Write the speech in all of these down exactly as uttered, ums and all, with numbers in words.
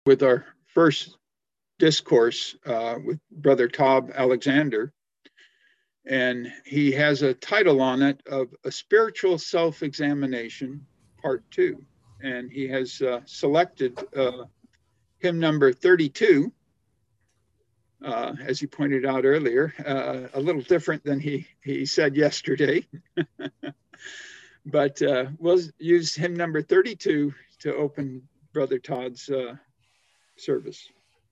with our first discourse uh, with Brother Todd Alexander. And he has a title on it of A Spiritual Self-Examination, Part Two. And he has uh, selected uh, hymn number thirty-two, uh, as he pointed out earlier, uh, a little different than he, he said yesterday. But uh, we'll use hymn number thirty-two to open Brother Todd's uh, service.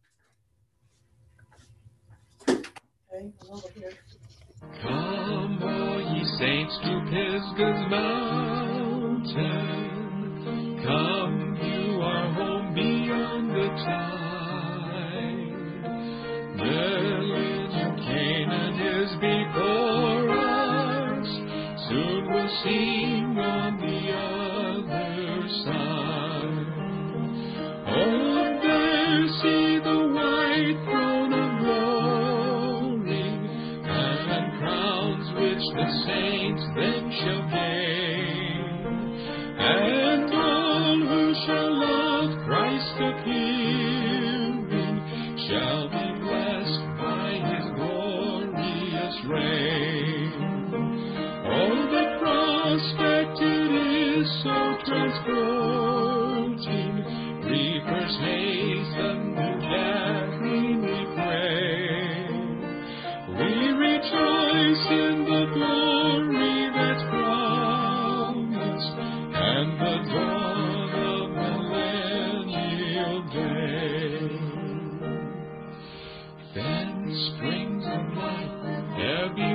Okay, over here. Come, all ye saints, to Pisgah's mountain. Come, view our home beyond the tide. Village of Canaan is before us. Soon we'll sing on the other side. Oh, there see the white throne of glory, and crowns which the saints then shall gain. And all who shall love Christ appearing shall be blessed by his glorious reign. Oh, the prospect it is so transporting. Reapers hasten to gathering, we pray. We rejoice in the glory that's promised, and the dawn of millennial day. Then springs of life there be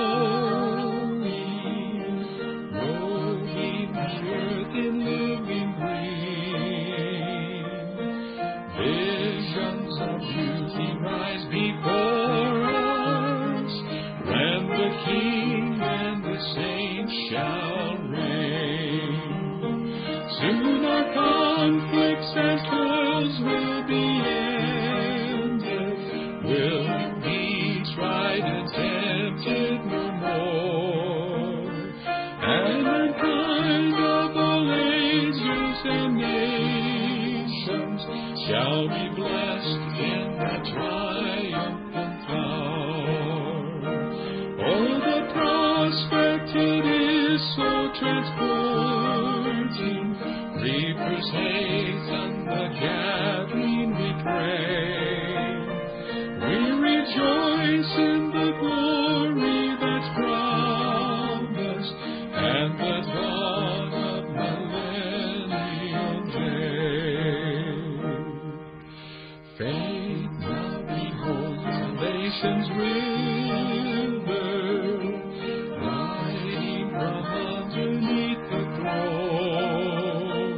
flowing, robing the earth in living green. Visions of beauty rise before us, when the King and the saints shall reign. Soon our conflicts and toils will be ended, will be tried and tempted no more. And mankind of all ages and nations shall be blessed in that triumphant hour. Oh, the prospect it is so transporting. Reapers hasten the gathering, we pray. We rejoice in the glory that's promised, and the dawn of millennial day. Faith now beholds salvation's river, riding from underneath the throne,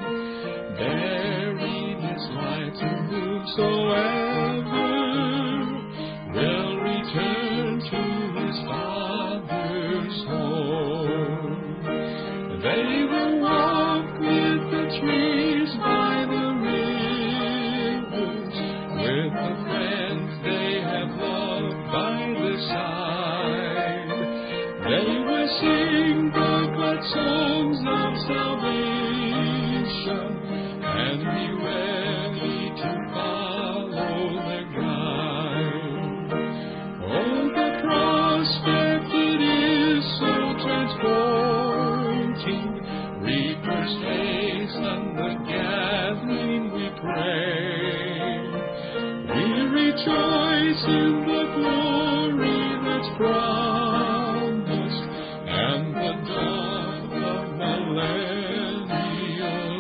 bearing his light to whomsoever will return to his Father's home. They will walk with the trees by the rivers, with the friends they have loved by the side. They will sing the glad songs of salvation, and be ready to follow the guide. Oh, the prospect it is so transporting. Reapers hasten the gathering, we pray. We rejoice in the glory that's promised, and the dawn of millennial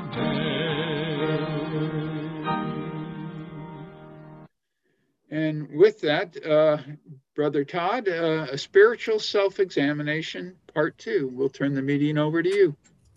day. And with that, uh, Brother Todd, uh, A Spiritual Self-Examination, Part Two. We'll turn the meeting over to you.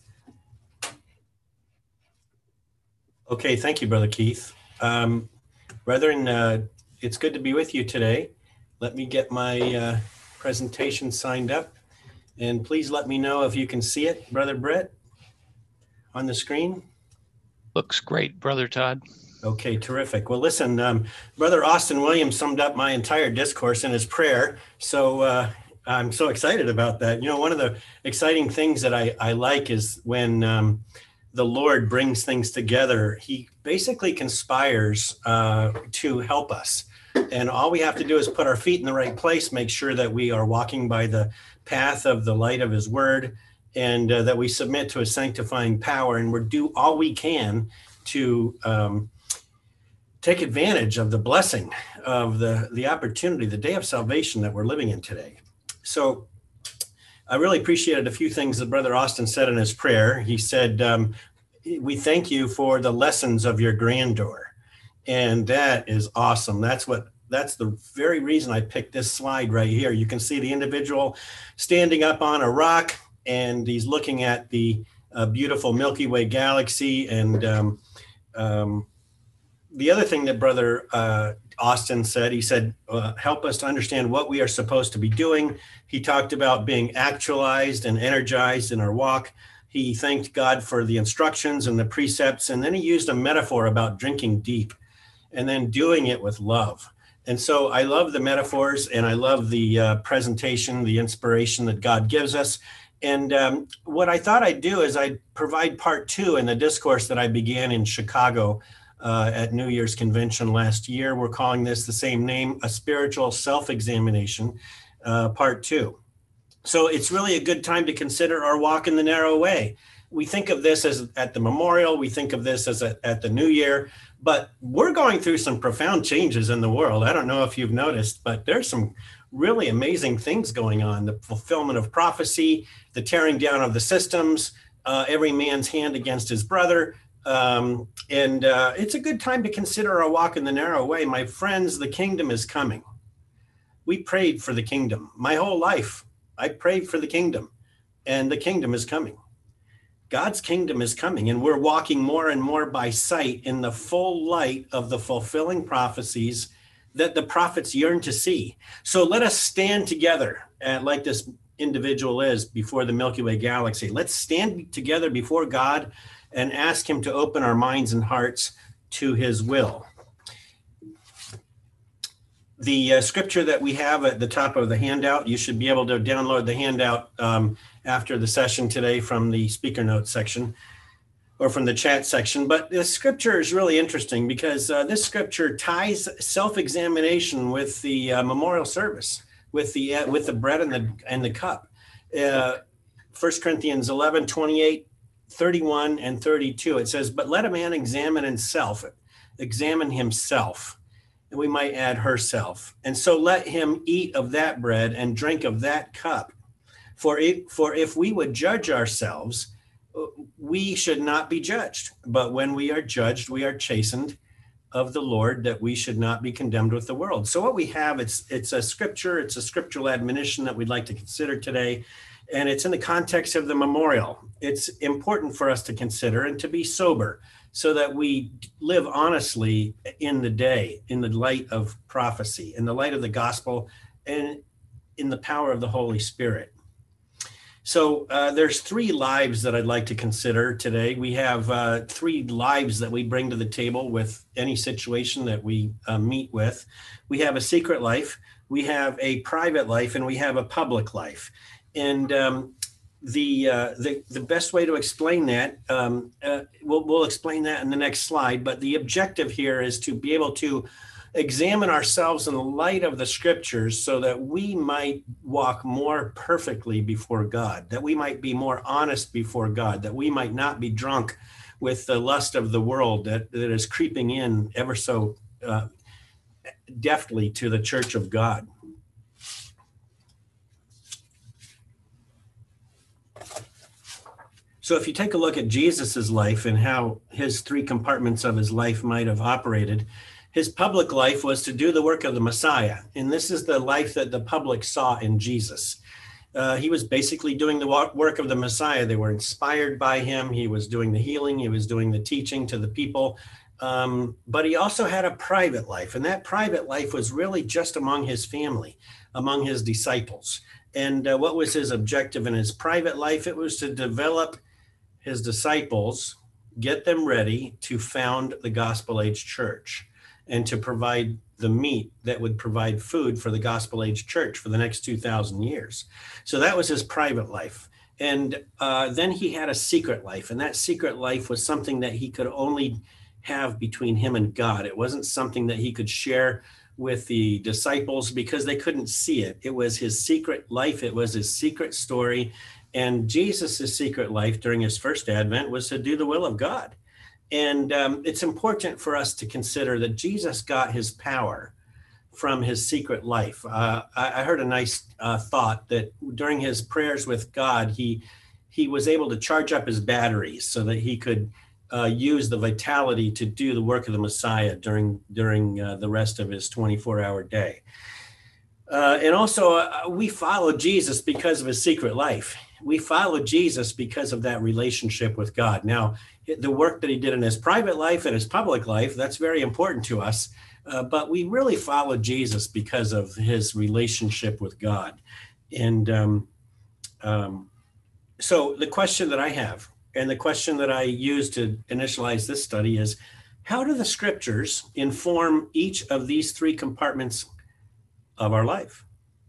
Okay, thank you, Brother Keith. Um, brethren, uh, it's good to be with you today. Let me get my uh, presentation signed up, and please let me know if you can see it, Brother Brett, on the screen. Looks great, Brother Todd. Okay, terrific. Well, listen, um, Brother Austin Williams summed up my entire discourse in his prayer, so uh, I'm so excited about that. You know, one of the exciting things that I, I like is when um, the Lord brings things together, he basically conspires uh, to help us. And all we have to do is put our feet in the right place, make sure that we are walking by the path of the light of his word, and uh, that we submit to his sanctifying power, and we do all we can to um, take advantage of the blessing of the, the opportunity, the day of salvation that we're living in today. So I really appreciated a few things that Brother Austin said in his prayer. He said, um, we thank you for the lessons of your grandeur. And that is awesome. That's what, that's the very reason I picked this slide right here. You can see the individual standing up on a rock, and he's looking at the uh, beautiful Milky Way galaxy. And um, um, the other thing that Brother uh, Austin said, he said, uh, help us to understand what we are supposed to be doing. He talked about being actualized and energized in our walk. He thanked God for the instructions and the precepts. And then he used a metaphor about drinking deep and then doing it with love. And so I love the metaphors, and I love the uh, presentation, the inspiration that God gives us. And um, what I thought I'd do is I'd provide part two in the discourse that I began in Chicago uh, at New Year's Convention last year. We're calling this the same name, A Spiritual Self-Examination, uh, part two. So it's really a good time to consider our walk in the narrow way. We think of this as at the memorial, we think of this as a, at the New Year, but we're going through some profound changes in the world. I don't know if you've noticed, but there's some really amazing things going on. The fulfillment of prophecy, the tearing down of the systems, uh, every man's hand against his brother. Um, and uh, it's a good time to consider our walk in the narrow way. My friends, the kingdom is coming. We prayed for the kingdom. My whole life, I prayed for the kingdom, and the kingdom is coming. God's kingdom is coming, and we're walking more and more by sight in the full light of the fulfilling prophecies that the prophets yearn to see. So let us stand together, uh, like this individual is before the Milky Way galaxy. Let's stand together before God and ask him to open our minds and hearts to his will. The uh, scripture that we have at the top of the handout, you should be able to download the handout um, after the session today from the speaker notes section or from the chat section. But the scripture is really interesting because uh, this scripture ties self-examination with the uh, memorial service, with the uh, with the bread and the and the cup. Uh, First Corinthians eleven, twenty-eight, thirty-one, and thirty-two. It says, "But let a man examine himself, examine himself." And we might add herself. And so let him eat of that bread and drink of that cup. For if, for if we would judge ourselves, we should not be judged. But when we are judged, we are chastened of the Lord, that we should not be condemned with the world. So what we have, it's it's a scripture, it's a scriptural admonition that we'd like to consider today. And it's in the context of the memorial. It's important for us to consider and to be sober, so that we live honestly in the day, in the light of prophecy, in the light of the gospel, and in the power of the Holy Spirit. So uh, there's three lives that I'd like to consider today. We have uh, three lives that we bring to the table with any situation that we uh, meet with. We have a secret life, we have a private life, and we have a public life. And um, The, uh, the the best way to explain that, um, uh, we'll, we'll explain that in the next slide, but the objective here is to be able to examine ourselves in the light of the scriptures so that we might walk more perfectly before God, that we might be more honest before God, that we might not be drunk with the lust of the world that, that is creeping in ever so uh, deftly to the church of God. So if you take a look at Jesus's life and how his three compartments of his life might have operated, his public life was to do the work of the Messiah. And this is the life that the public saw in Jesus. Uh, he was basically doing the work of the Messiah. They were inspired by him. He was doing the healing. He was doing the teaching to the people. Um, but he also had a private life. And that private life was really just among his family, among his disciples. And uh, what was his objective in his private life? It was to develop his disciples, get them ready to found the gospel age church and to provide the meat that would provide food for the gospel age church for the next two thousand years. So that was his private life. And uh, then he had a secret life, and that secret life was something that he could only have between him and God. It wasn't something that he could share with the disciples because they couldn't see it. It was his secret life. It was his secret story. And Jesus's secret life during his first advent was to do the will of God. And um, it's important for us to consider that Jesus got his power from his secret life. Uh, I, I heard a nice uh, thought that during his prayers with God, he he was able to charge up his batteries so that he could uh, use the vitality to do the work of the Messiah during during uh, the rest of his twenty-four hour day. Uh, and also, uh, we follow Jesus because of his secret life. We follow Jesus because of that relationship with God. Now, the work that he did in his private life and his public life, that's very important to us. Uh, but we really follow Jesus because of his relationship with God. And um, um, so the question that I have, and the question that I use to initialize this study is, how do the scriptures inform each of these three compartments of our life?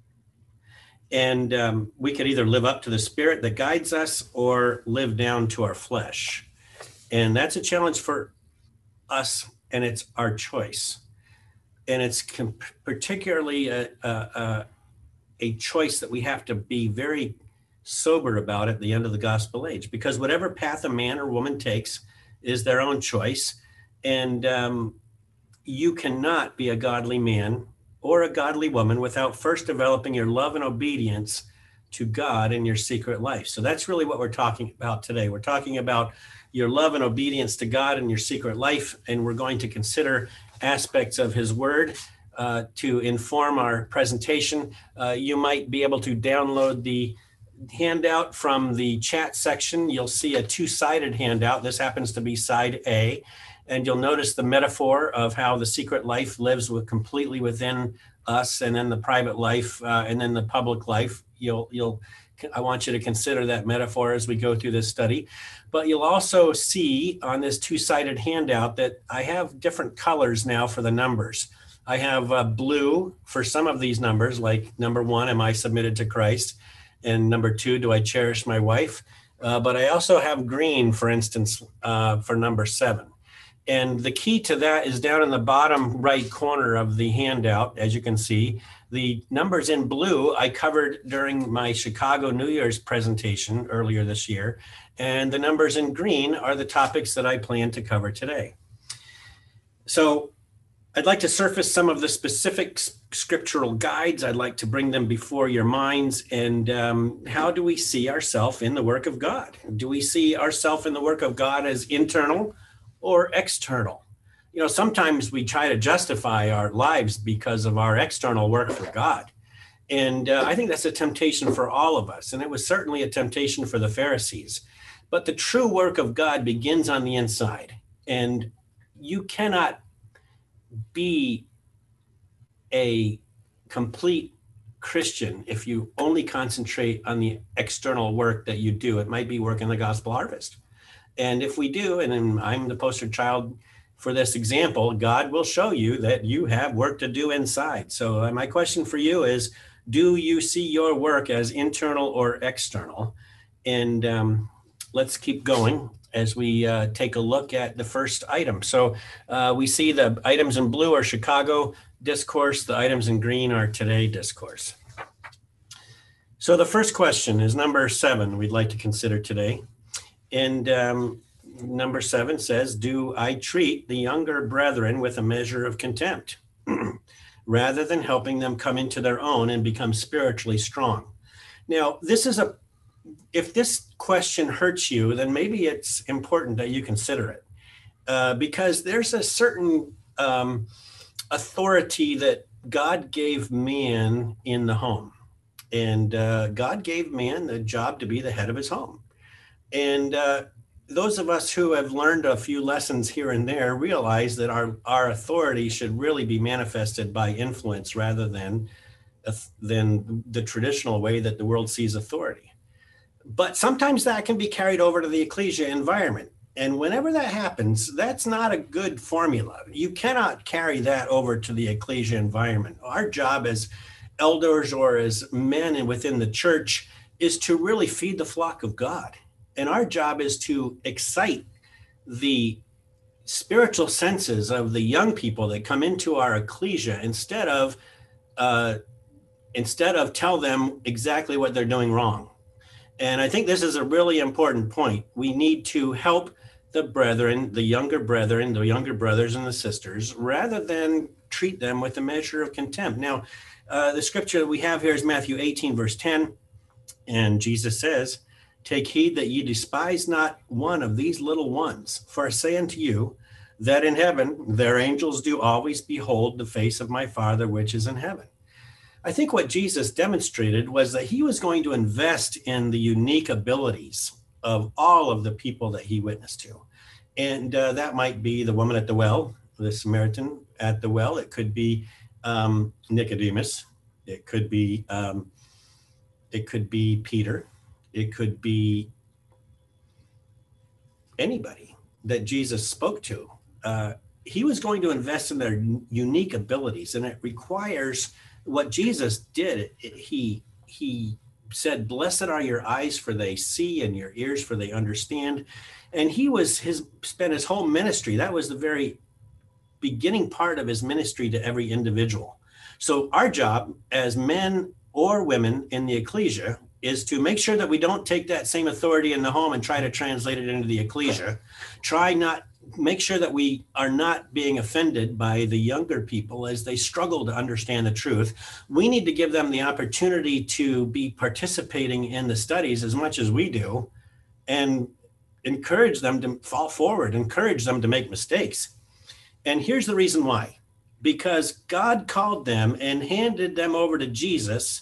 And um, we could either live up to the spirit that guides us or live down to our flesh. And that's a challenge for us, and it's our choice. And it's com- particularly a, a, a choice that we have to be very sober about at the end of the gospel age, because whatever path a man or woman takes is their own choice. And um, you cannot be a godly man or a godly woman without first developing your love and obedience to God in your secret life. So that's really what we're talking about today. We're talking about your love and obedience to God in your secret life, and we're going to consider aspects of his word uh, to inform our presentation. Uh, you might be able to download the handout from the chat section. You'll see a two-sided handout. This happens to be side A, and you'll notice the metaphor of how the secret life lives with completely within us, and then the private life, uh, and then the public life. You'll, you'll, I want you to consider that metaphor as we go through this study. But you'll also see on this two-sided handout that I have different colors now for the numbers. I have uh, blue for some of these numbers, like number one, am I submitted to Christ? And number two, do I cherish my wife? Uh, but I also have green, for instance, uh, for number seven. And the key to that is down in the bottom right corner of the handout, as you can see. The numbers in blue I covered during my Chicago New Year's presentation earlier this year. And the numbers in green are the topics that I plan to cover today. So I'd like to surface some of the specific scriptural guides. I'd like to bring them before your minds. And um, how do we see ourselves in the work of God? Do we see ourselves in the work of God as internal or external? You know, sometimes we try to justify our lives because of our external work for God. And uh, I think that's a temptation for all of us. And it was certainly a temptation for the Pharisees. But the true work of God begins on the inside. And you cannot be a complete Christian if you only concentrate on the external work that you do. It might be work in the gospel harvest. And if we do, and I'm the poster child for this example, God will show you that you have work to do inside. So uh, my question for you is, do you see your work as internal or external? And um, let's keep going as we uh, take a look at the first item. So uh, we see the items in blue are Chicago discourse. The items in green are today discourse. So the first question is number seven we'd like to consider today. And um, number seven says, do I treat the younger brethren with a measure of contempt rather than helping them come into their own and become spiritually strong? Now, this is a if this question hurts you, then maybe it's important that you consider it, uh, because there's a certain um, authority that God gave man in the home. And uh, God gave man the job to be the head of his home. And uh, those of us who have learned a few lessons here and there realize that our, our authority should really be manifested by influence rather than, uh, than the traditional way that the world sees authority. But sometimes that can be carried over to the ecclesia environment. And whenever that happens, that's not a good formula. You cannot carry that over to the ecclesia environment. Our job as elders or as men within the church is to really feed the flock of God. And our job is to excite the spiritual senses of the young people that come into our ecclesia instead of uh, instead of tell them exactly what they're doing wrong. And I think this is a really important point. We need to help the brethren, the younger brethren, the younger brothers and the sisters, rather than treat them with a measure of contempt. Now, uh, the scripture that we have here is Matthew eighteen, verse ten. And Jesus says, take heed that ye despise not one of these little ones. For I say unto you, that in heaven their angels do always behold the face of my Father which is in heaven. I think what Jesus demonstrated was that he was going to invest in the unique abilities of all of the people that he witnessed to. And uh, that might be the woman at the well, the Samaritan at the well. It could be um, Nicodemus. It could be um, it could be Peter. It could be anybody that Jesus spoke to. Uh, he was going to invest in their unique abilities, and it requires what Jesus did. He he said, "Blessed are your eyes, for they see, and your ears, for they understand." And he was his spent his whole ministry. That was the very beginning part of his ministry to every individual. So our job as men or women in the ecclesia is to make sure that we don't take that same authority in the home and try to translate it into the ecclesia. Try not, make sure that we are not being offended by the younger people as they struggle to understand the truth. We need to give them the opportunity to be participating in the studies as much as we do, and encourage them to fall forward, encourage them to make mistakes. And here's the reason why. Because God called them and handed them over to Jesus,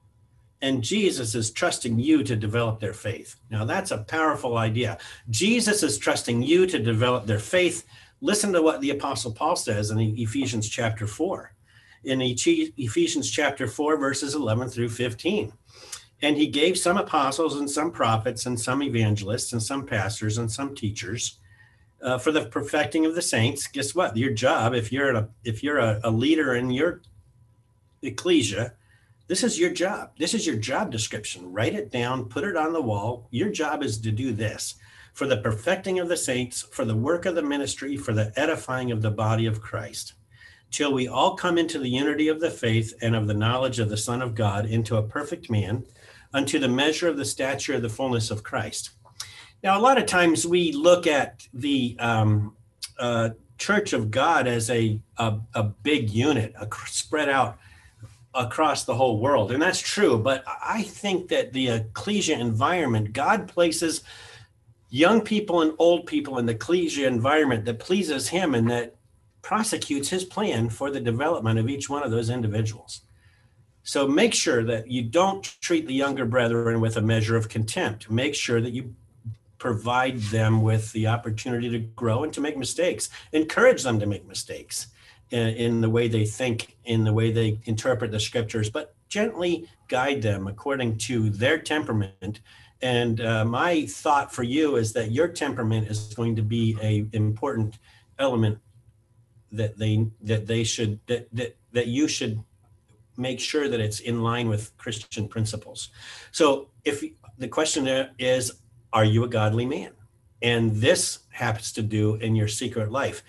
and Jesus is trusting you to develop their faith. Now, that's a powerful idea. Jesus is trusting you to develop their faith. Listen to what the Apostle Paul says in Ephesians chapter four. In Ephesians chapter four, verses eleven through fifteen. And he gave some apostles and some prophets and some evangelists and some pastors and some teachers uh, for the perfecting of the saints. Guess what? Your job, if you're a, if you're a, a leader in your ecclesia, this is your job. This is your job description. Write it down, put it on the wall. Your job is to do this: for the perfecting of the saints, for the work of the ministry, for the edifying of the body of Christ, till we all come into the unity of the faith and of the knowledge of the Son of God, into a perfect man, unto the measure of the stature of the fullness of Christ. Now, a lot of times we look at the um, uh, Church of God as a, a, a big unit, a, spread out across the whole world. And that's true. But I think that the ecclesia environment, God places young people and old people in the ecclesia environment that pleases him and that prosecutes his plan for the development of each one of those individuals. So make sure that you don't treat the younger brethren with a measure of contempt. Make sure that you provide them with the opportunity to grow and to make mistakes. Encourage them to make mistakes in, in the way they think, in the way they interpret the scriptures, but gently guide them according to their temperament. And uh, my thought for you is that your temperament is going to be an important element that they that they should that that, that you should make sure that it's in line with Christian principles. So if the question is, are you a godly man? And this happens to do in your secret life.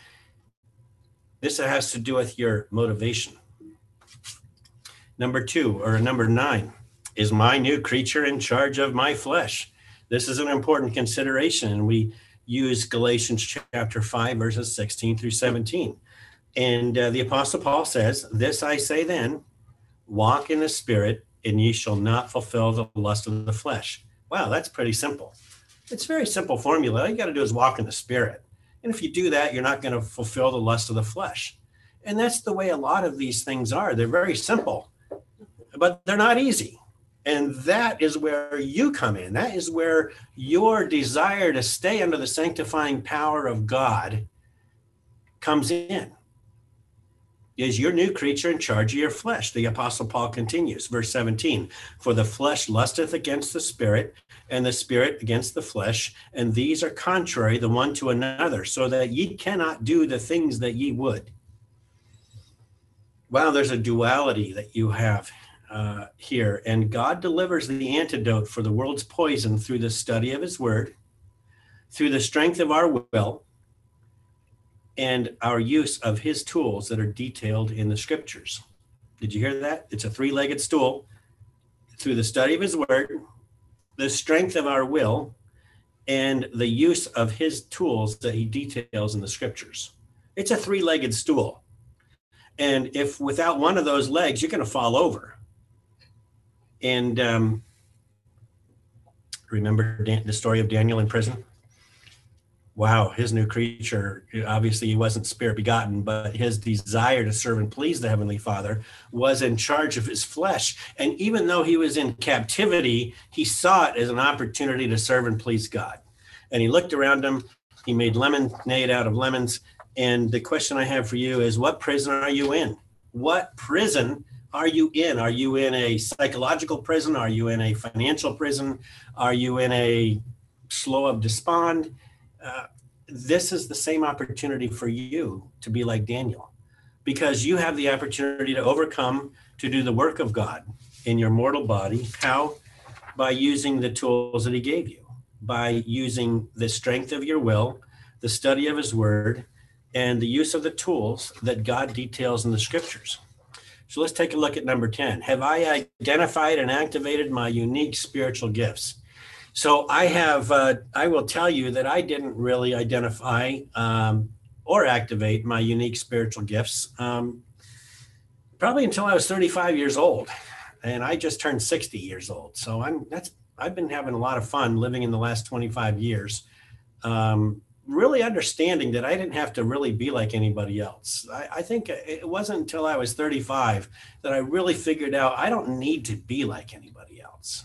This has to do with your motivation. Number two, or number nine, is my new creature in charge of my flesh? This is an important consideration. And we use Galatians chapter five, verses sixteen through seventeen. And uh, the Apostle Paul says, this I say then, walk in the Spirit, and ye shall not fulfill the lust of the flesh. Wow, that's pretty simple. It's a very simple formula. All you got to do is walk in the Spirit. And if you do that, you're not going to fulfill the lust of the flesh. And that's the way a lot of these things are. They're very simple, but they're not easy. And that is where you come in. That is where your desire to stay under the sanctifying power of God comes in. Is your new creature in charge of your flesh? The Apostle Paul continues, verse seventeen, for the flesh lusteth against the Spirit, and the Spirit against the flesh, and these are contrary the one to another, so that ye cannot do the things that ye would. Wow, there's a duality that you have uh, here. And God delivers the antidote for the world's poison through the study of his word, through the strength of our will, and our use of his tools that are detailed in the scriptures. Did you hear that? It's a three-legged stool. Through the study of his word, the strength of our will, and the use of his tools that he details in the scriptures. It's a three-legged stool. And if without one of those legs, you're going to fall over. And um, remember Dan- the story of Daniel in prison? Wow, his new creature, obviously he wasn't spirit begotten, but his desire to serve and please the Heavenly Father was in charge of his flesh. And even though he was in captivity, he saw it as an opportunity to serve and please God. And he looked around him, he made lemonade out of lemons. And the question I have for you is, what prison are you in? What prison are you in? Are you in a psychological prison? Are you in a financial prison? Are you in a slough of despond? Uh, this is the same opportunity for you to be like Daniel, because you have the opportunity to overcome, to do the work of God in your mortal body. How? By using the tools that he gave you, by using the strength of your will, the study of his word, and the use of the tools that God details in the scriptures. So let's take a look at number ten. Have I identified and activated my unique spiritual gifts? So I have, uh, I will tell you that I didn't really identify um, or activate my unique spiritual gifts um, probably until I was thirty-five years old, and I just turned sixty years old. So I'm that's I've been having a lot of fun living in the last twenty-five years, um, really understanding that I didn't have to really be like anybody else. I, I think it wasn't until I was thirty-five that I really figured out I don't need to be like anybody else.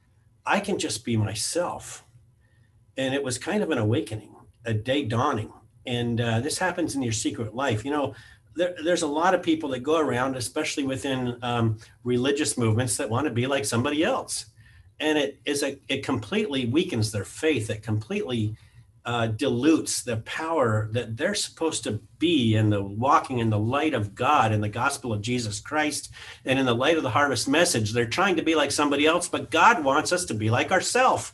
I can just be myself. And it was kind of an awakening, a day dawning. And uh, this happens in your secret life. You know, there, there's a lot of people that go around, especially within um, religious movements, that want to be like somebody else. And it is a, it completely weakens their faith. It completely uh, dilutes the power that they're supposed to be in the walking in the light of God, in the gospel of Jesus Christ, and in the light of the harvest message. They're trying to be like somebody else, but God wants us to be like ourselves.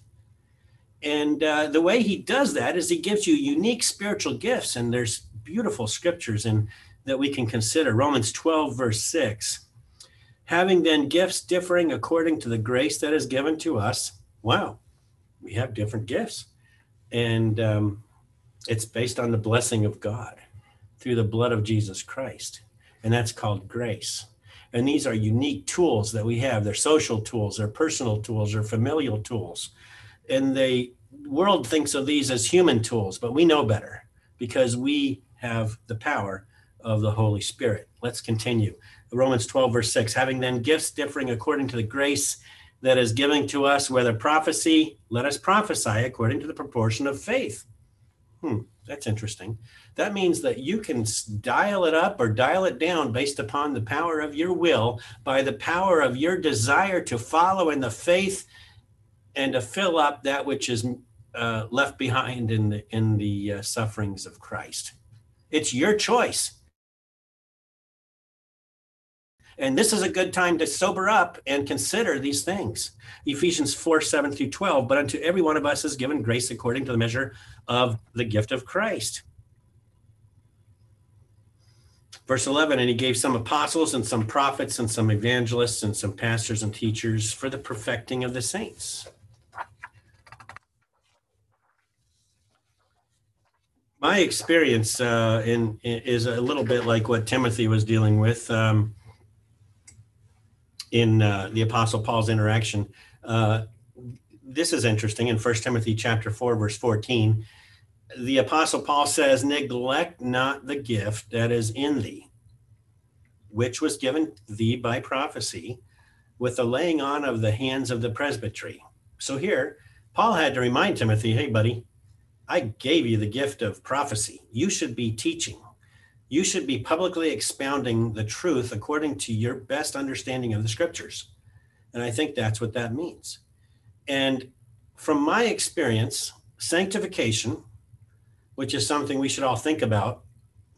And uh, the way he does that is he gives you unique spiritual gifts. And there's beautiful scriptures in that we can consider. Romans twelve, verse six. Having then gifts differing according to the grace that is given to us. Wow, we have different gifts. And um, it's based on the blessing of God through the blood of Jesus Christ. And that's called grace. And these are unique tools that we have. They're social tools, they're personal tools, they're familial tools. And the world thinks of these as human tools, but we know better because we have the power of the Holy Spirit. Let's continue. Romans twelve, verse six, having then gifts differing according to the grace that is given to us, whether prophecy, let us prophesy according to the proportion of faith. Hmm, that's interesting. That means that you can dial it up or dial it down based upon the power of your will, by the power of your desire to follow in the faith and to fill up that which is uh, left behind in the, in the uh, sufferings of Christ. It's your choice. And this is a good time to sober up and consider these things. Ephesians four, seven through twelve, but unto every one of us is given grace according to the measure of the gift of Christ. Verse eleven, and he gave some apostles and some prophets and some evangelists and some pastors and teachers for the perfecting of the saints. My experience uh, in, in is a little bit like what Timothy was dealing with. Um, in uh, the Apostle Paul's interaction. Uh, this is interesting. In First Timothy chapter four, verse fourteen, the Apostle Paul says, neglect not the gift that is in thee, which was given thee by prophecy with the laying on of the hands of the presbytery. So here, Paul had to remind Timothy, hey, buddy, I gave you the gift of prophecy. You should be teaching. You should be publicly expounding the truth according to your best understanding of the scriptures. And I think that's what that means. And from my experience, sanctification, which is something we should all think about,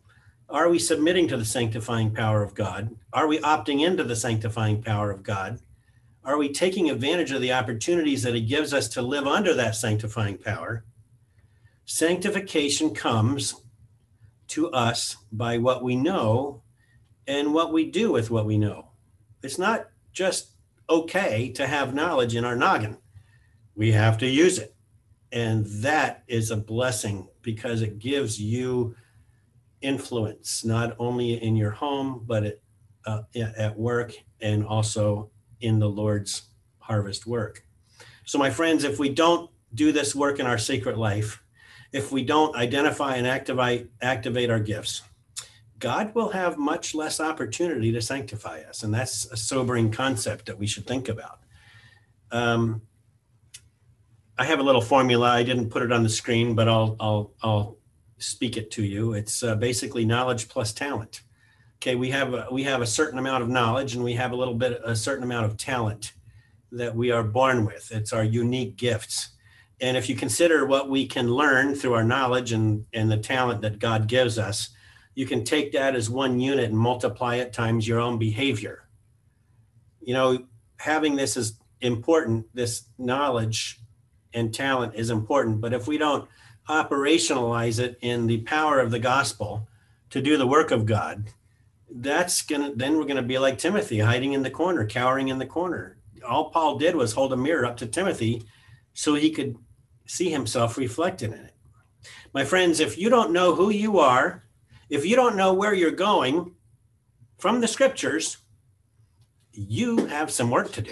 Are we submitting to the sanctifying power of God? Are we opting into the sanctifying power of God? Are we taking advantage of the opportunities that he gives us to live under that sanctifying power? Sanctification comes to us by what we know and what we do with what we know. It's not just okay to have knowledge in our noggin. We have to use it. And that is a blessing because it gives you influence, not only in your home, but at, uh, at work and also in the Lord's harvest work. So my friends, if we don't do this work in our secret life, if we don't identify and activate, activate our gifts, God will have much less opportunity to sanctify us. And that's a sobering concept that we should think about. Um, I have a little formula. I didn't put it on the screen, but I'll, I'll, I'll speak it to you. It's uh, basically knowledge plus talent. Okay, we have a, we have a certain amount of knowledge and we have a little bit, a certain amount of talent that we are born with. It's our unique gifts. And if you consider what we can learn through our knowledge and, and the talent that God gives us, you can take that as one unit and multiply it times your own behavior. You know, having this is important. This knowledge and talent is important. But if we don't operationalize it in the power of the gospel to do the work of God, that's gonna, then we're gonna be like Timothy, hiding in the corner, cowering in the corner. All Paul did was hold a mirror up to Timothy so he could see himself reflected in it. My friends, if you don't know who you are, if you don't know where you're going from the scriptures, you have some work to do.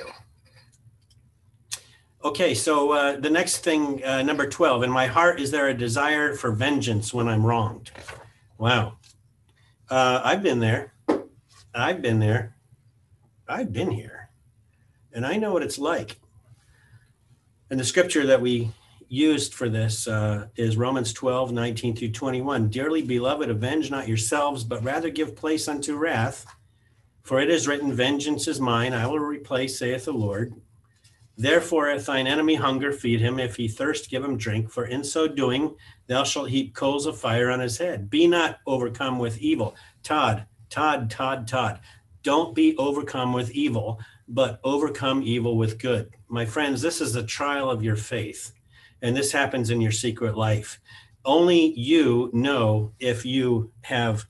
Okay, so uh, the next thing, uh, number twelve, in my heart, is there a desire for vengeance when I'm wronged? Wow. Uh, I've been there. I've been there. I've been here. And I know what it's like. And the scripture that we used for this uh, is Romans twelve, nineteen through twenty-one. Dearly beloved, avenge not yourselves, but rather give place unto wrath. For it is written, vengeance is mine, I will repay, saith the Lord. Therefore, if thine enemy hunger, feed him. If he thirst, give him drink. For in so doing, thou shalt heap coals of fire on his head. Be not overcome with evil. Todd, Todd, Todd, Todd. Don't be overcome with evil, but overcome evil with good. My friends, this is the trial of your faith. And this happens in your secret life. Only you know if you have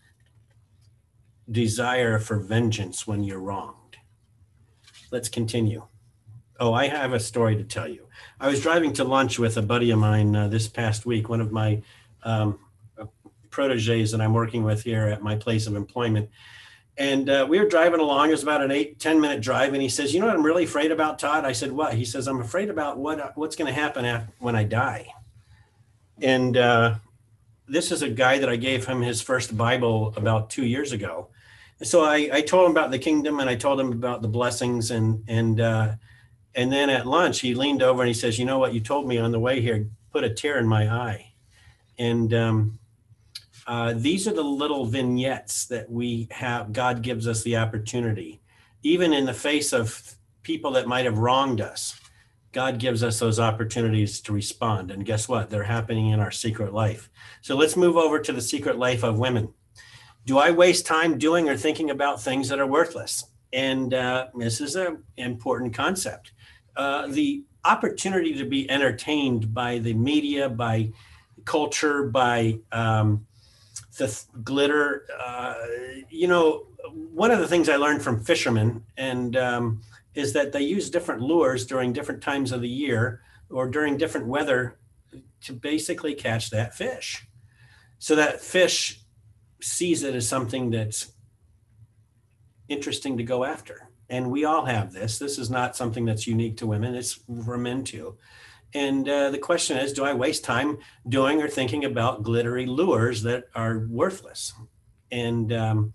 desire for vengeance when you're wronged. Let's continue. Oh, I have a story to tell you. I was driving to lunch with a buddy of mine uh, this past week, one of my um, proteges that I'm working with here at my place of employment. And uh, we were driving along. It was about an eight, ten minute drive. And he says, you know what I'm really afraid about, Todd? I said, what? He says, I'm afraid about what what's going to happen after, when I die. And uh, this is a guy that I gave him his first Bible about two years ago. So I, I told him about the kingdom and I told him about the blessings. And, and, uh, and then at lunch, he leaned over and he says, you know what you told me on the way here, put a tear in my eye. And um, Uh, these are the little vignettes that we have. God gives us the opportunity, even in the face of people that might have wronged us. God gives us those opportunities to respond. And guess what? They're happening in our secret life. So let's move over to the secret life of women. Do I waste time doing or thinking about things that are worthless? And uh, this is an important concept. Uh, the opportunity to be entertained by the media, by culture, by um, the glitter, uh, you know, one of the things I learned from fishermen and um, is that they use different lures during different times of the year or during different weather to basically catch that fish. So that fish sees it as something that's interesting to go after. And we all have this. This is not something that's unique to women. It's for men too. And uh, the question is, do I waste time doing or thinking about glittery lures that are worthless? And um,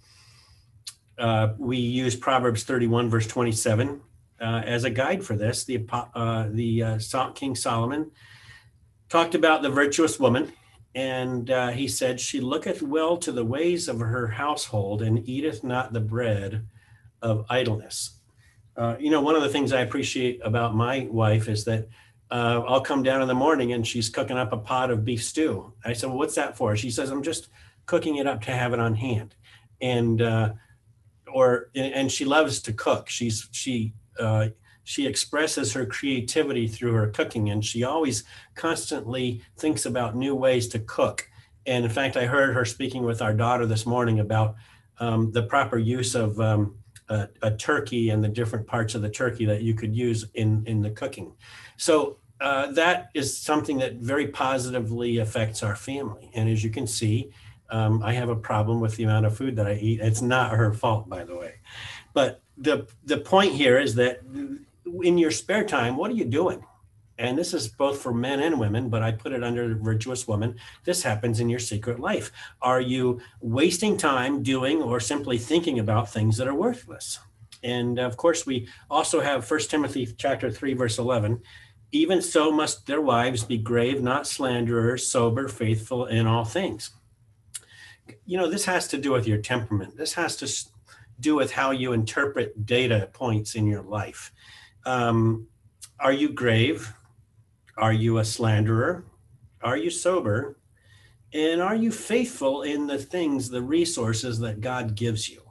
uh, we use Proverbs thirty-one, verse twenty-seven uh, as a guide for this. The, uh, the uh, King Solomon talked about the virtuous woman. And uh, he said, she looketh well to the ways of her household and eateth not the bread of idleness. Uh, you know, one of the things I appreciate about my wife is that Uh, I'll come down in the morning and she's cooking up a pot of beef stew. I said, well, what's that for? She says, I'm just cooking it up to have it on hand. And, uh, or, and she loves to cook. She's, she, uh, she expresses her creativity through her cooking, and she always constantly thinks about new ways to cook. And in fact, I heard her speaking with our daughter this morning about um, the proper use of um, a, a turkey and the different parts of the turkey that you could use in, in the cooking. So uh, that is something that very positively affects our family. And as you can see, um, I have a problem with the amount of food that I eat. It's not her fault, by the way. But the, the point here is that in your spare time, what are you doing? And this is both for men and women, but I put it under virtuous woman. This happens in your secret life. Are you wasting time doing or simply thinking about things that are worthless? And of course, we also have First Timothy chapter three, verse eleven. Even so must their wives be grave, not slanderers, sober, faithful in all things. You know, this has to do with your temperament. This has to do with how you interpret data points in your life. Um, are you grave? Are you a slanderer? Are you sober? And are you faithful in the things, the resources that God gives you?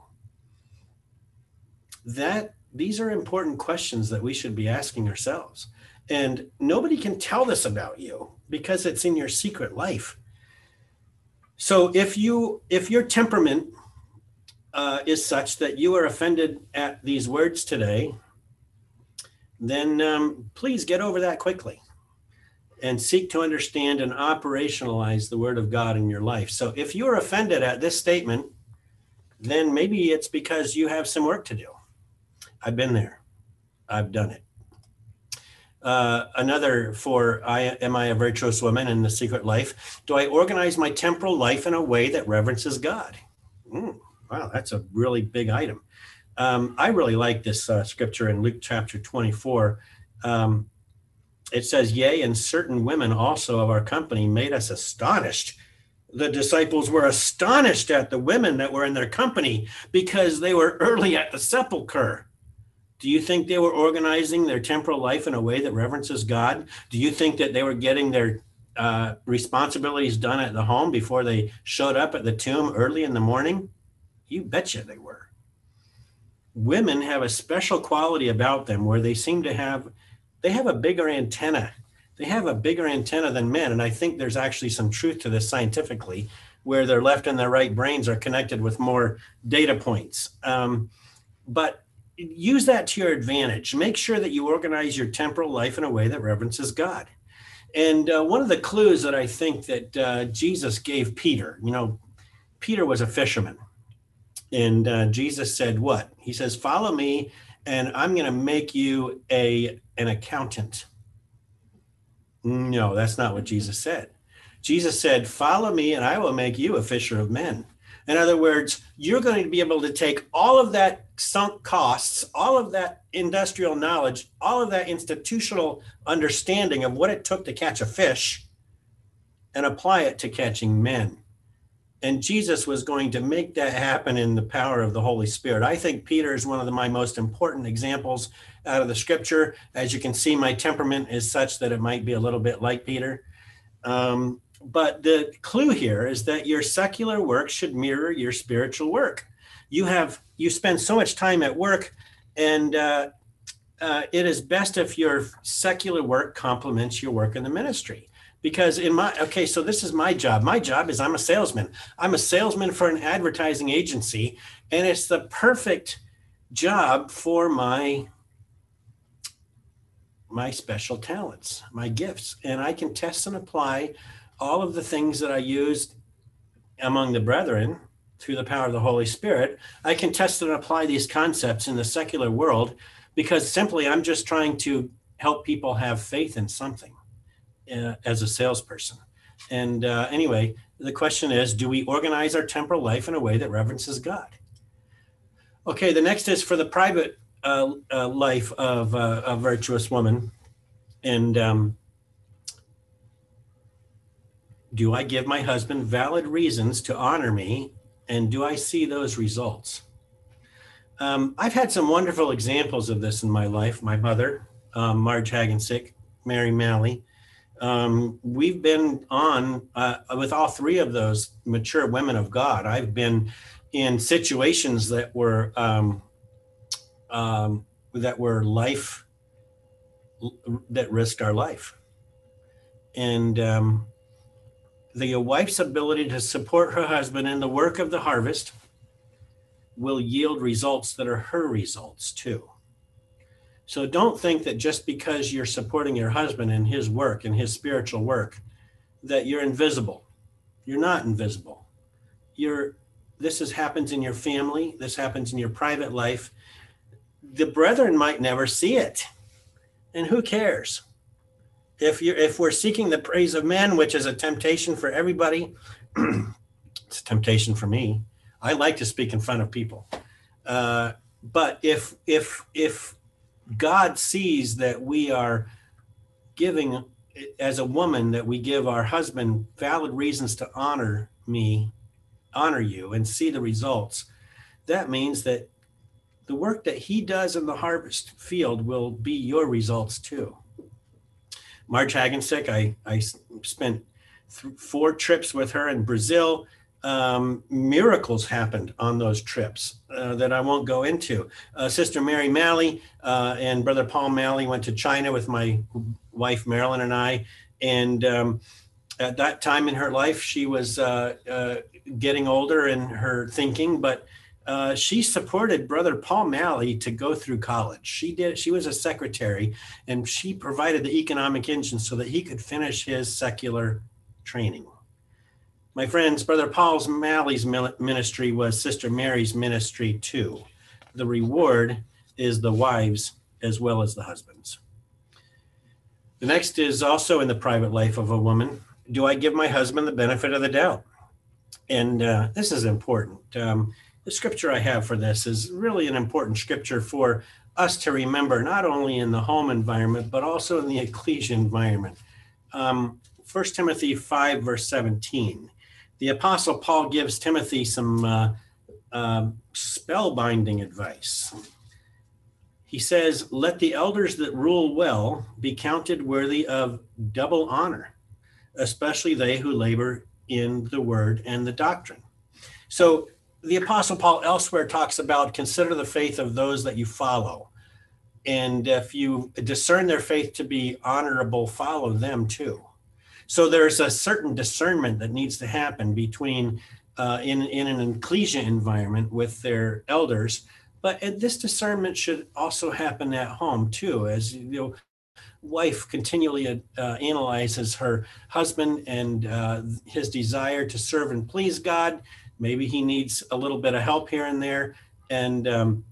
That these are important questions that we should be asking ourselves. And nobody can tell this about you because it's in your secret life. So if you, if your temperament uh, is such that you are offended at these words today, then um, please get over that quickly and seek to understand and operationalize the word of God in your life. So if you're offended at this statement, then maybe it's because you have some work to do. I've been there. I've done it. Uh, another for, I, am I a virtuous woman in the secret life? Do I organize my temporal life in a way that reverences God? Mm, wow, that's a really big item. Um, I really like this uh, scripture in Luke chapter twenty-four. Um, it says, yea, and certain women also of our company made us astonished. The disciples were astonished at the women that were in their company because they were early at the sepulcher. Do you think they were organizing their temporal life in a way that reverences God? Do you think that they were getting their uh, responsibilities done at the home before they showed up at the tomb early in the morning? You betcha they were. Women have a special quality about them where they seem to have, they have a bigger antenna. They have a bigger antenna than men. And I think there's actually some truth to this scientifically, where their left and their right brains are connected with more data points. Um, but use that to your advantage. Make sure that you organize your temporal life in a way that reverences God. And uh, one of the clues that I think that uh, Jesus gave Peter, you know, Peter was a fisherman. And uh, Jesus said what? He says, follow me, and I'm going to make you a an accountant. No, that's not what Jesus said. Jesus said, follow me, and I will make you a fisher of men. In other words, you're going to be able to take all of that sunk costs, all of that industrial knowledge, all of that institutional understanding of what it took to catch a fish and apply it to catching men. And Jesus was going to make that happen in the power of the Holy Spirit. I think Peter is one of the, my most important examples out of the scripture. As you can see, my temperament is such that it might be a little bit like Peter. Um, but the clue here is that your secular work should mirror your spiritual work. You have, you spend so much time at work, and uh, uh, it is best if your secular work complements your work in the ministry. Because in my, okay, so this is my job. My job is I'm a salesman. I'm a salesman for an advertising agency, and it's the perfect job for my, my special talents, my gifts. And I can test and apply all of the things that I used among the brethren through the power of the Holy Spirit. I can test and apply these concepts in the secular world because simply I'm just trying to help people have faith in something. Uh, as a salesperson. And uh, anyway, the question is, do we organize our temporal life in a way that reverences God? Okay, the next is for the private uh, uh, life of uh, a virtuous woman. And um, do I give my husband valid reasons to honor me? And do I see those results? Um, I've had some wonderful examples of this in my life. My mother, um, Marge Hagensick, Mary Malley, Um, we've been on uh, with all three of those mature women of God. I've been in situations that were um, um, that were life that risked our life, and um, the wife's ability to support her husband in the work of the harvest will yield results that are her results too. So don't think that just because you're supporting your husband in his work, in his spiritual work, that you're invisible. You're not invisible. You're, this is, happens in your family. This happens in your private life. The brethren might never see it. And who cares? If you're, if we're seeking the praise of men, which is a temptation for everybody, it's a temptation for me. I like to speak in front of people. Uh, but if, if, if God sees that we are giving, as a woman, that we give our husband valid reasons to honor me, honor you, and see the results, that means that the work that he does in the harvest field will be your results too. Marge Hagensick, I, I spent th- four trips with her in Brazil. Um, miracles happened on those trips uh, that I won't go into. Uh, Sister Mary Malley uh, and Brother Paul Malley went to China with my wife, Marilyn, and I. And um, at that time in her life, she was uh, uh, getting older in her thinking, but uh, she supported Brother Paul Malley to go through college. She did. She was a secretary, and she provided the economic engine so that he could finish his secular training. My friends, Brother Paul Malley's ministry was Sister Mary's ministry too. The reward is the wives as well as the husbands. The next is also in the private life of a woman. Do I give my husband the benefit of the doubt? And uh, this is important. Um, the scripture I have for this is really an important scripture for us to remember, not only in the home environment, but also in the ecclesia environment. Um, First Timothy five, verse seventeen. The Apostle Paul gives Timothy some uh, uh, spellbinding advice. He says, let the elders that rule well be counted worthy of double honor, especially they who labor in the word and the doctrine. So the Apostle Paul elsewhere talks about consider the faith of those that you follow. And if you discern their faith to be honorable, follow them too. So there's a certain discernment that needs to happen between uh, in, in an ecclesia environment with their elders, but this discernment should also happen at home too, as you know, wife continually uh, analyzes her husband and uh, his desire to serve and please God. Maybe he needs a little bit of help here and there. And um,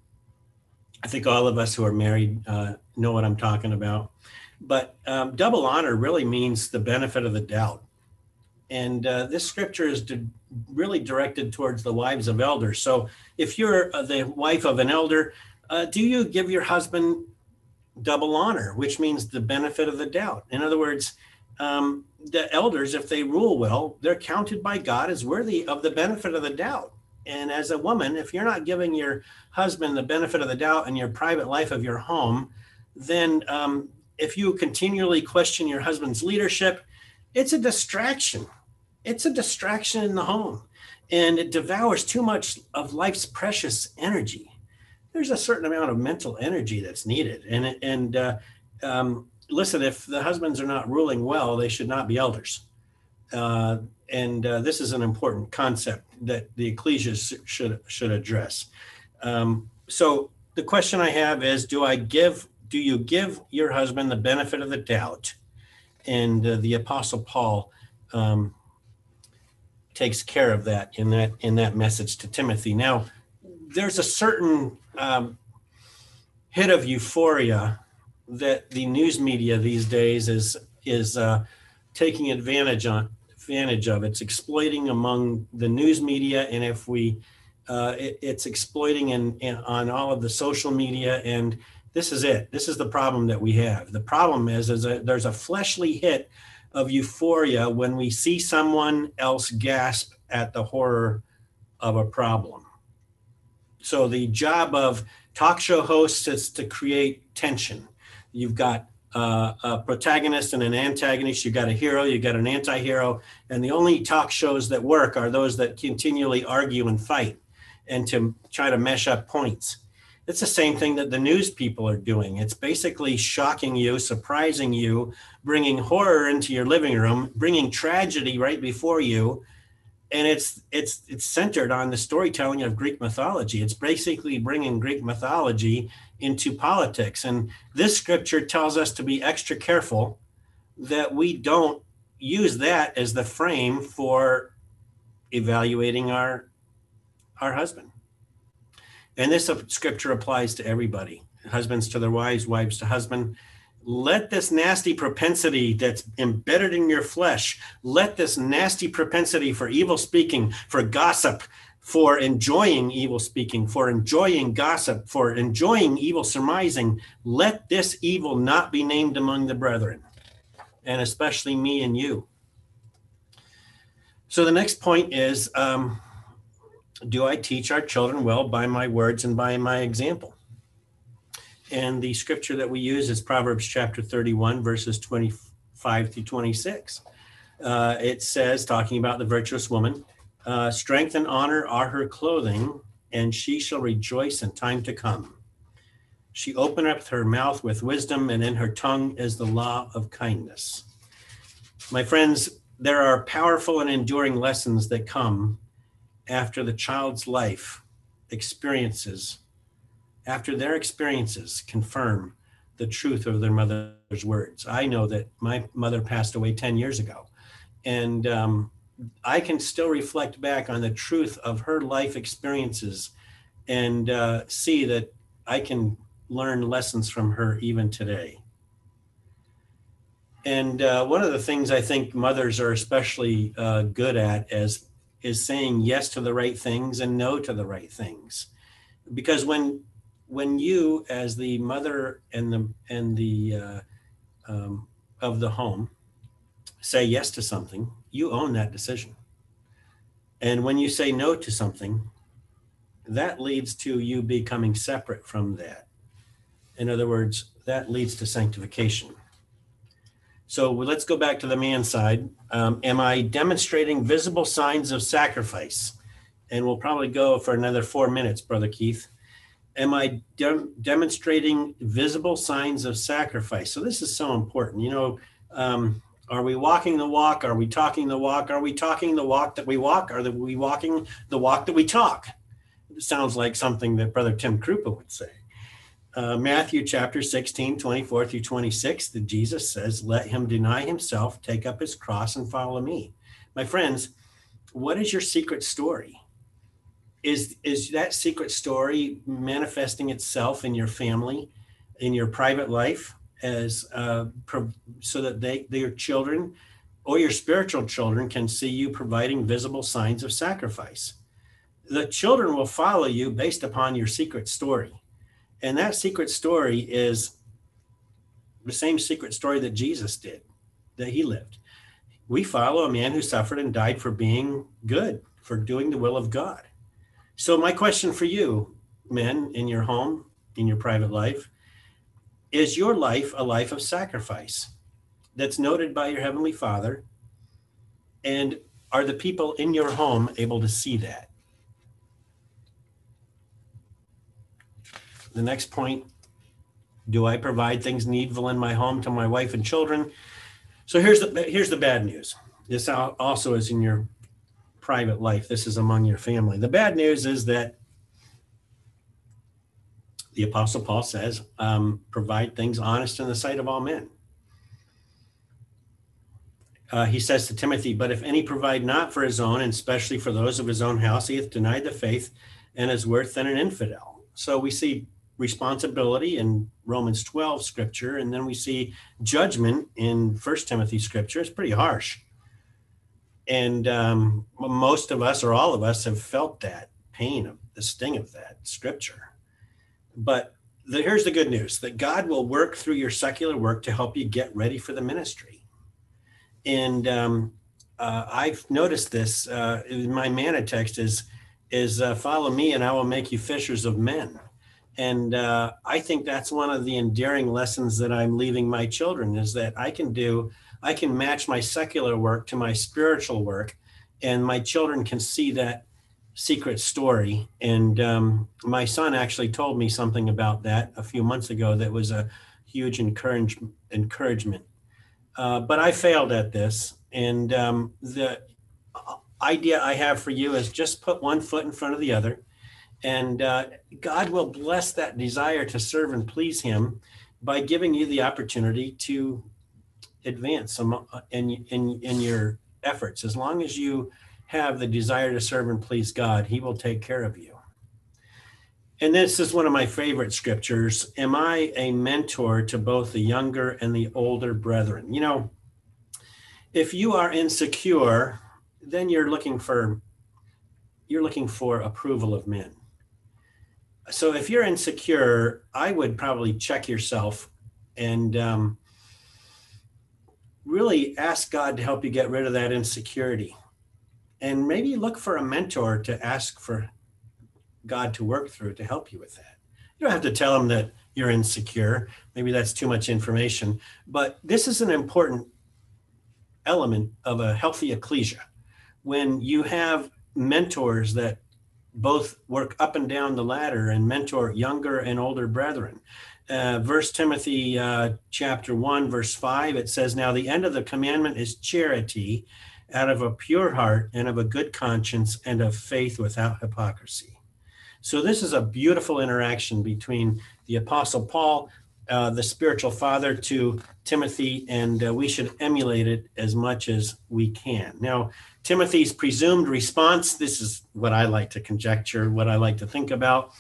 I think all of us who are married uh, know what I'm talking about. But um, double honor really means the benefit of the doubt. And uh, this scripture is di- really directed towards the wives of elders. So if you're uh, the wife of an elder, uh, do you give your husband double honor, which means the benefit of the doubt? In other words, um, the elders, if they rule well, they're counted by God as worthy of the benefit of the doubt. And as a woman, if you're not giving your husband the benefit of the doubt in your private life of your home, then um, if you continually question your husband's leadership, it's a distraction. It's a distraction in the home, and it devours too much of life's precious energy. There's a certain amount of mental energy that's needed. And, and uh, um, listen, if the husbands are not ruling well, they should not be elders. Uh, and uh, this is an important concept that the ecclesia should, should address. Um, so the question I have is, do I give Do you give your husband the benefit of the doubt? And uh, the Apostle Paul um, takes care of that in that in that message to Timothy. Now, there's a certain um, hit of euphoria that the news media these days is is uh, taking advantage on advantage of. It's exploiting among the news media, and if we, uh, it, it's exploiting in, in on all of the social media. And this is it. This is the problem that we have. The problem is, is a, there's a fleshly hit of euphoria when we see someone else gasp at the horror of a problem. So the job of talk show hosts is to create tension. You've got uh, a protagonist and an antagonist. You got a hero, you got an anti-hero, and the only talk shows that work are those that continually argue and fight and to try to mesh up points. It's the same thing that the news people are doing. It's basically shocking you, surprising you, bringing horror into your living room, bringing tragedy right before you. And it's it's it's centered on the storytelling of Greek mythology. It's basically bringing Greek mythology into politics. And this scripture tells us to be extra careful that we don't use that as the frame for evaluating our, our husband. And this scripture applies to everybody, husbands to their wives, wives to husband. Let this nasty propensity that's embedded in your flesh, let this nasty propensity for evil speaking, for gossip, for enjoying evil speaking, for enjoying gossip, for enjoying evil surmising, let this evil not be named among the brethren, and especially me and you. So the next point is, um, do I teach our children well by my words and by my example? And the scripture that we use is Proverbs chapter thirty-one, verses twenty-five through twenty-six. Uh, it says, talking about the virtuous woman, uh, strength and honor are her clothing, and she shall rejoice in time to come. She openeth her mouth with wisdom, and in her tongue is the law of kindness. My friends, there are powerful and enduring lessons that come after the child's life experiences, after their experiences confirm the truth of their mother's words. I know that my mother passed away ten years ago, and um, I can still reflect back on the truth of her life experiences and uh, see that I can learn lessons from her even today. And uh, one of the things I think mothers are especially uh, good at is, is saying yes to the right things and no to the right things. Because when when you, as the mother and the and the uh, um, of the home, say yes to something, you own that decision. And when you say no to something, that leads to you becoming separate from that. In other words, that leads to sanctification. So let's go back to the man side. Um, am I demonstrating visible signs of sacrifice? And we'll probably go for another four minutes, Brother Keith. Am I de- demonstrating visible signs of sacrifice? So this is so important. You know, um, are we walking the walk? Are we talking the walk? Are we talking the walk that we walk? Are we walking the walk that we talk? It sounds like something that Brother Tim Krupa would say. Uh, Matthew chapter sixteen, twenty-four through twenty-six, that Jesus says, let him deny himself, take up his cross and follow me. My friends, what is your secret story? Is, is that secret story manifesting itself in your family, in your private life, as uh, pro- so that they, their children or your spiritual children can see you providing visible signs of sacrifice? The children will follow you based upon your secret story. And that secret story is the same secret story that Jesus did, that he lived. We follow a man who suffered and died for being good, for doing the will of God. So my question for you, men, in your home, in your private life, is your life a life of sacrifice that's noted by your Heavenly Father? And are the people in your home able to see that? The next point, do I provide things needful in my home to my wife and children? So here's the here's the bad news. This also is in your private life. This is among your family. The bad news is that the Apostle Paul says, um, provide things honest in the sight of all men. Uh, he says to Timothy, but if any provide not for his own, and especially for those of his own house, he hath denied the faith and is worse than an infidel. So we see responsibility in Romans twelve scripture, and then we see judgment in First Timothy scripture. It's pretty harsh. And um, most of us, or all of us, have felt that pain, of the sting of that scripture. But the, here's the good news, that God will work through your secular work to help you get ready for the ministry. And um, uh, I've noticed this uh, in my manna text is, is uh, follow me and I will make you fishers of men. And uh, I think that's one of the endearing lessons that I'm leaving my children, is that I can do, I can match my secular work to my spiritual work, and my children can see that secret story. And um, my son actually told me something about that a few months ago that was a huge encourage, encouragement. Uh, but I failed at this. And um, the idea I have for you is just put one foot in front of the other. And uh, God will bless that desire to serve and please him by giving you the opportunity to advance in, in, in your efforts. As long as you have the desire to serve and please God, he will take care of you. And this is one of my favorite scriptures. Am I a mentor to both the younger and the older brethren? You know, if you are insecure, then you're looking for, you're looking for approval of men. So if you're insecure, I would probably check yourself and um, really ask God to help you get rid of that insecurity. And maybe look for a mentor to ask for God to work through to help you with that. You don't have to tell them that you're insecure. Maybe that's too much information. But this is an important element of a healthy ecclesia. When you have mentors that both work up and down the ladder and mentor younger and older brethren. Uh, First Timothy uh, chapter one, verse five, it says, now the end of the commandment is charity, out of a pure heart and of a good conscience and of faith without hypocrisy. So this is a beautiful interaction between the Apostle Paul, uh, the spiritual father, to Timothy, and uh, we should emulate it as much as we can. Now, Timothy's presumed response, this is what I like to conjecture, what I like to think about.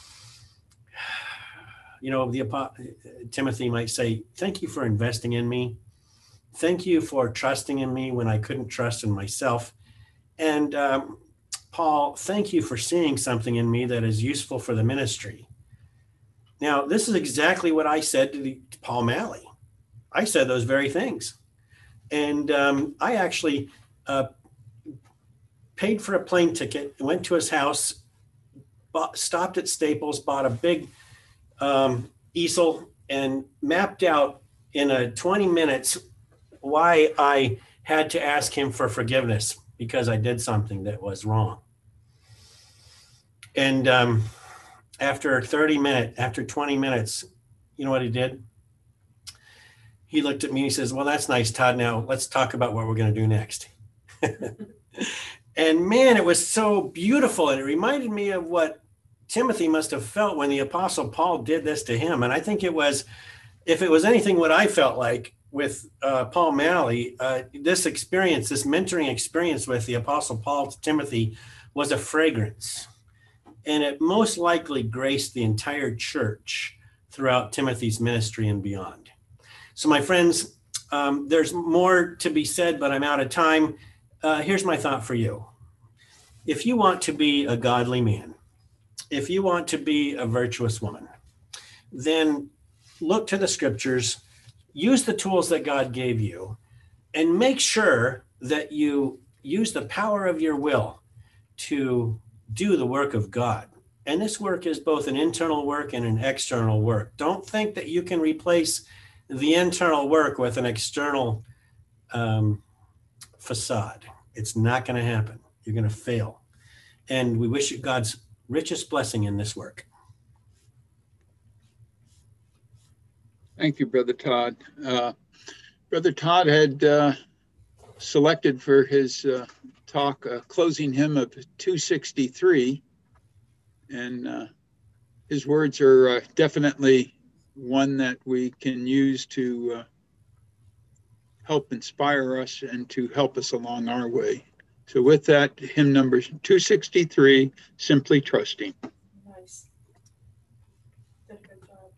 You know, the Timothy might say, thank you for investing in me. Thank you for trusting in me when I couldn't trust in myself. And um, Paul, thank you for seeing something in me that is useful for the ministry. Now, this is exactly what I said to, the, to Paul Malley. I said those very things. And um, I actually uh, paid for a plane ticket, went to his house, bought, stopped at Staples, bought a big um, easel, and mapped out in a twenty minutes why I had to ask him for forgiveness because I did something that was wrong. And um, after thirty minutes, after twenty minutes, you know what he did? He looked at me and he says, well, that's nice, Todd. Now let's talk about what we're going to do next. And man, it was so beautiful. And it reminded me of what Timothy must have felt when the Apostle Paul did this to him. And I think it was, if it was anything what I felt like with uh, Paul Malley, uh, this experience, this mentoring experience with the Apostle Paul to Timothy was a fragrance. And it most likely graced the entire church throughout Timothy's ministry and beyond. So my friends, um, there's more to be said, but I'm out of time. Uh, here's my thought for you. If you want to be a godly man, if you want to be a virtuous woman, then look to the scriptures, use the tools that God gave you, and make sure that you use the power of your will to do the work of God. And this work is both an internal work and an external work. Don't think that you can replace the internal work with an external um, facade. It's not going to happen. You're going to fail. And we wish you God's richest blessing in this work. Thank you, Brother Todd. Uh, Brother Todd had uh, selected for his uh, talk a closing hymn of two sixty-three, and uh, his words are uh, definitely one that we can use to uh, help inspire us and to help us along our way. So with that, hymn number two sixty-three, Simply Trusting. Nice. Did a good job.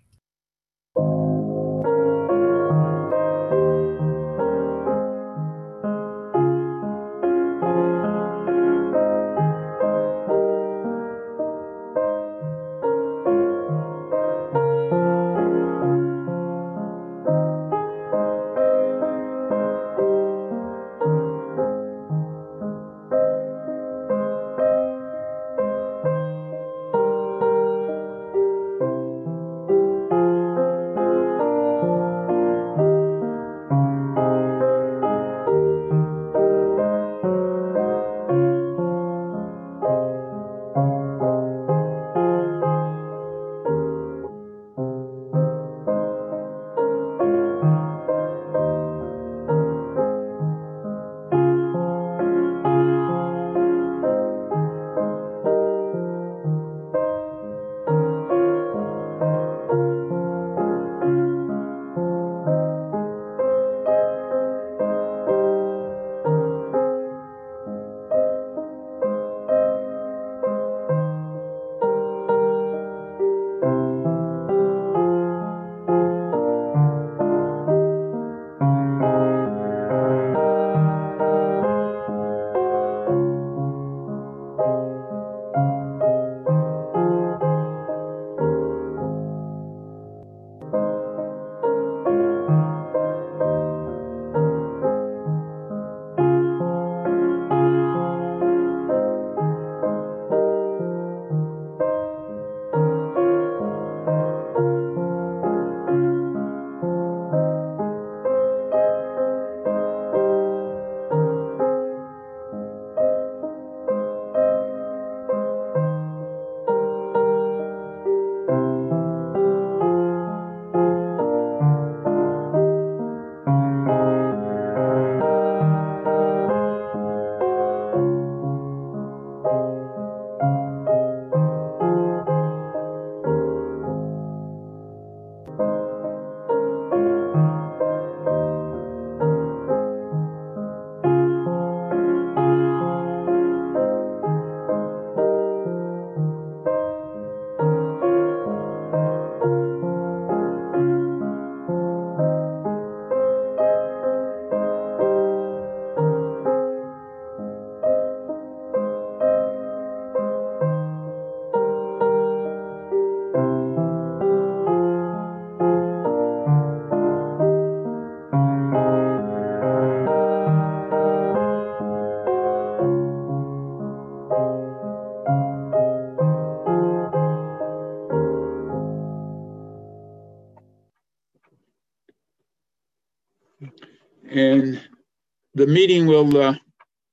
And the meeting will uh,